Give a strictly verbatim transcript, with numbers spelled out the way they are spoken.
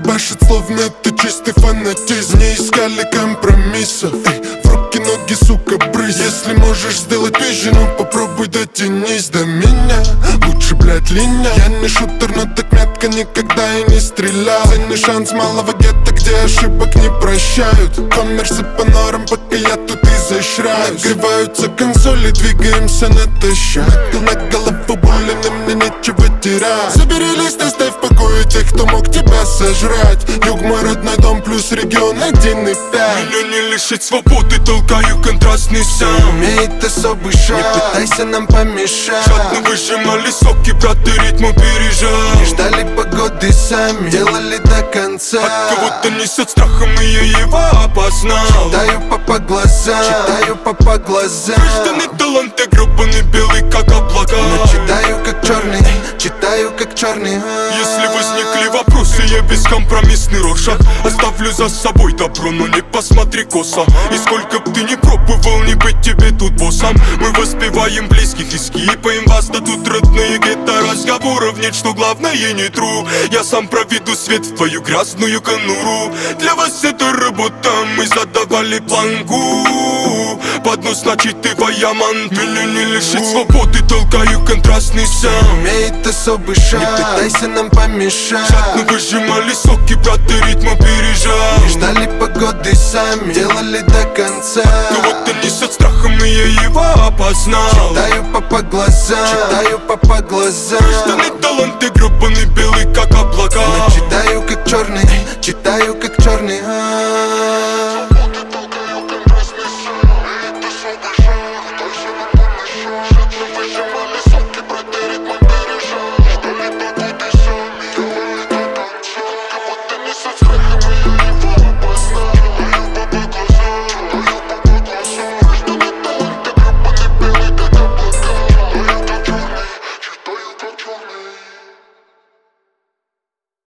ебашит, словно это чистый фанатизм. Не искали компромиссов, эй, в руки ноги, сука, брысь. Если можешь сделать пизже, ну попробуй дотянись до меня. Лучше, блядь, линия. Я не шутер, но так метко никогда и не стрелял. Ценный шанс малого гетто, где ошибок не прощают. Коммерсы по норам, пока я тут изощряюсь. Нагреваются консоли, двигаемся натощак. На голову болен, и мне нечего терять. Забери лист, оставь в покое тех, кто мог тебя сожрать. Юг мой родной дом, плюс регион один и пять. Меня не лишить свободы, толкаю контрастный сам. Умеет особый шаг, не пытайся нам помешать. Жадно выжимали соки, брат, и ритм опережал. Не ждали погоды сами, делали до конца. От кого-то несет страхом, и я его опознал. Читаю по по глазам, читаю по по глазам. Рожденный талант, я гребаный белый, как облака. Но читаю как черный, читаю как черный. Если возникли вопросы, я бескомпромиссный Рошах. Оставлю за собой добро, но не посмотри косо. И сколько б ты не пробовал, не быть тебе тут боссом. Мы воспеваем близких и скипаем вас, да тут родные гетто. Разговоров нет, что главное не true. Я сам проведу свет в твою грязную конуру. Для вас это работа, мы задавали планку. Поднос, значит ты вояман. Меня не лишить свободы, толкаю контрастный сам. Умеет особый шаг, не пытайся нам помешать. Жадно выжимали соки, брат, и ритм опережал. Не ждали погоды сами, делали до конца. Кого-то несет страхом, и я его опознал. Читаю по по глазам, читаю по по глазам. Рожденный талант, я гребаный белый, как облака. Но читаю как черный, читаю как черный.